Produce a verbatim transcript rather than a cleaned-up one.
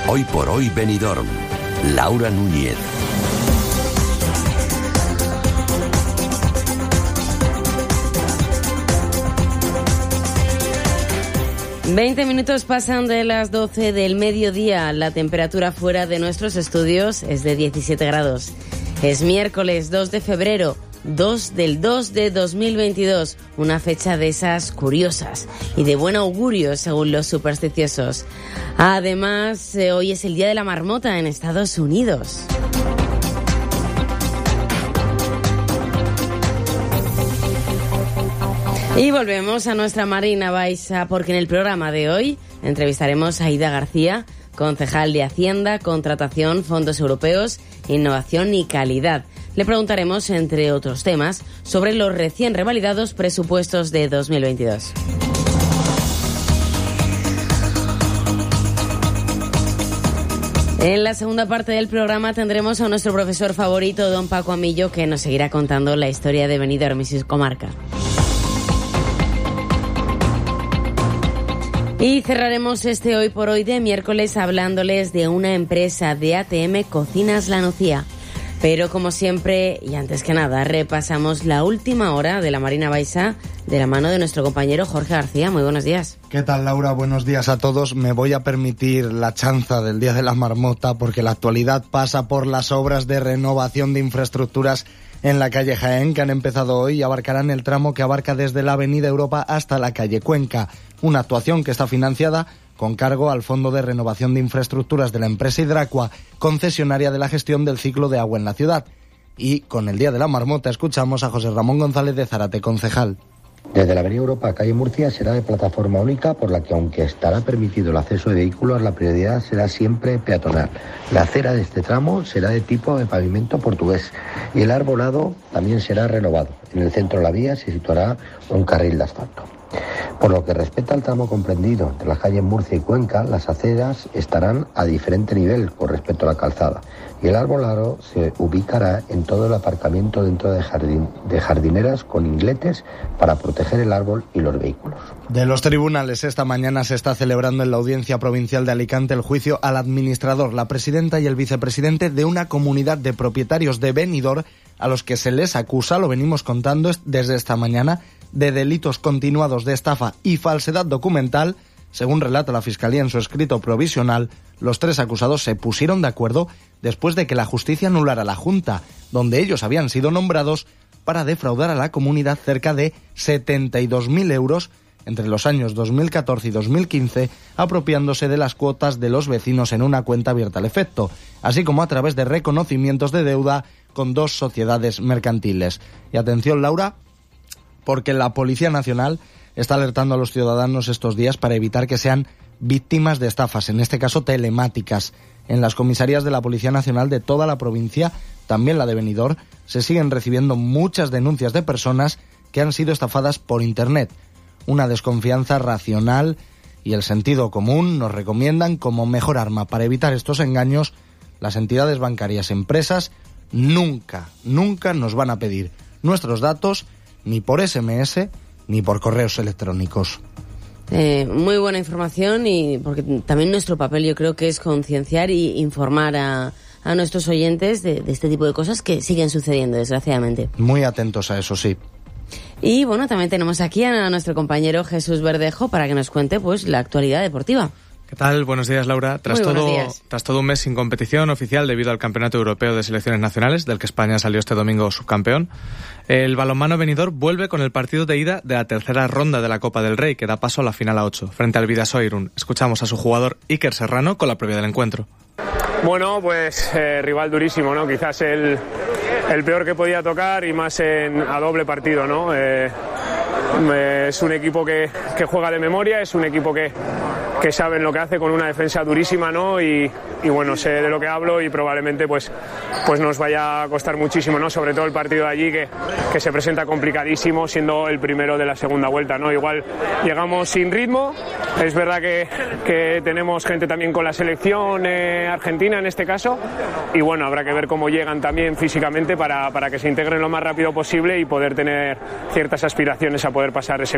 Hoy por hoy Benidorm. Laura Núñez. Veinte minutos pasan de las doce del mediodía. La temperatura fuera de nuestros estudios es de diecisiete grados. Es miércoles dos de febrero, dos del dos de dos mil veintidós. Una fecha de esas curiosas y de buen augurio según los supersticiosos. Además, eh, hoy es el Día de la Marmota en Estados Unidos. Y volvemos a nuestra Marina Baixa, porque en el programa de hoy entrevistaremos a Aida García, concejal de Hacienda, Contratación, Fondos Europeos, Innovación y Calidad. Le preguntaremos, entre otros temas, sobre los recién revalidados presupuestos de dos mil veintidós. En la segunda parte del programa tendremos a nuestro profesor favorito, don Paco Amillo, que nos seguirá contando la historia de Benidorm y su comarca. Y cerraremos este Hoy por Hoy de miércoles hablándoles de una empresa de A T M Cocinas La Nucía. Pero como siempre, y antes que nada, repasamos la última hora de la Marina Baixa de la mano de nuestro compañero Jorge García. Muy buenos días. ¿Qué tal, Laura? Buenos días a todos. Me voy a permitir la chanza del Día de la Marmota porque la actualidad pasa por las obras de renovación de infraestructuras en la calle Jaén, que han empezado hoy y abarcarán el tramo que abarca desde la Avenida Europa hasta la calle Cuenca. Una actuación que está financiada con cargo al Fondo de Renovación de Infraestructuras de la empresa Hidracua, concesionaria de la gestión del ciclo de agua en la ciudad. Y con el Día de la Marmota escuchamos a José Ramón González de Zárate, concejal. Desde la Avenida Europa a calle Murcia será de plataforma única, por la que aunque estará permitido el acceso de vehículos, la prioridad será siempre peatonal. La acera de este tramo será de tipo de pavimento portugués y el arbolado también será renovado. En el centro de la vía se situará un carril de asfalto. Por lo que respecta al tramo comprendido entre las calles Murcia y Cuenca, las aceras estarán a diferente nivel con respecto a la calzada y el arbolado se ubicará en todo el aparcamiento dentro de, jardín, de jardineras con ingletes para proteger el árbol y los vehículos. De los tribunales, esta mañana se está celebrando en la Audiencia Provincial de Alicante el juicio al administrador, la presidenta y el vicepresidente de una comunidad de propietarios de Benidorm a los que se les acusa, lo venimos contando desde esta mañana, de delitos continuados de estafa y falsedad documental. Según relata la Fiscalía en su escrito provisional, los tres acusados se pusieron de acuerdo después de que la justicia anulara la Junta, donde ellos habían sido nombrados, para defraudar a la comunidad cerca de setenta y dos mil euros entre los años dos mil catorce y dos mil quince, apropiándose de las cuotas de los vecinos en una cuenta abierta al efecto, así como a través de reconocimientos de deuda con dos sociedades mercantiles. Y atención, Laura, porque la Policía Nacional está alertando a los ciudadanos estos días para evitar que sean víctimas de estafas, en este caso telemáticas. En las comisarías de la Policía Nacional de toda la provincia, también la de Benidorm, se siguen recibiendo muchas denuncias de personas que han sido estafadas por Internet. Una desconfianza racional y el sentido común nos recomiendan como mejor arma para evitar estos engaños. Las entidades bancarias, empresas, nunca, nunca nos van a pedir nuestros datos ni por ese eme ese ni por correos electrónicos. Eh, muy buena información, y porque también nuestro papel yo creo que es concienciar y informar a, a nuestros oyentes de, de este tipo de cosas que siguen sucediendo, desgraciadamente. Muy atentos a eso, sí. Y bueno, también tenemos aquí a nuestro compañero Jesús Verdejo para que nos cuente pues la actualidad deportiva. ¿Qué tal? Buenos días, Laura. Tras Muy todo, días. tras todo un mes sin competición oficial debido al Campeonato Europeo de Selecciones Nacionales, del que España salió este domingo subcampeón, el balonmano Benidorm vuelve con el partido de ida de la tercera ronda de la Copa del Rey, que da paso a la final a ocho, frente al Vidasoa Irún. Escuchamos a su jugador Iker Serrano con la previa del encuentro. Bueno, pues eh, rival durísimo, ¿no? Quizás el, el peor que podía tocar, y más en, a doble partido, ¿no? Eh, es un equipo que, que juega de memoria, es un equipo que, que sabe lo que hace, con una defensa durísima, ¿no? Y, y bueno, sé de lo que hablo y probablemente pues, pues nos vaya a costar muchísimo, ¿no? Sobre todo el partido de allí, que, que se presenta complicadísimo, siendo el primero de la segunda vuelta, ¿no? Igual llegamos sin ritmo, es verdad que, que tenemos gente también con la selección eh, argentina en este caso, y bueno, habrá que ver cómo llegan también físicamente para, para que se integren lo más rápido posible y poder tener ciertas aspiraciones a poder pasar ese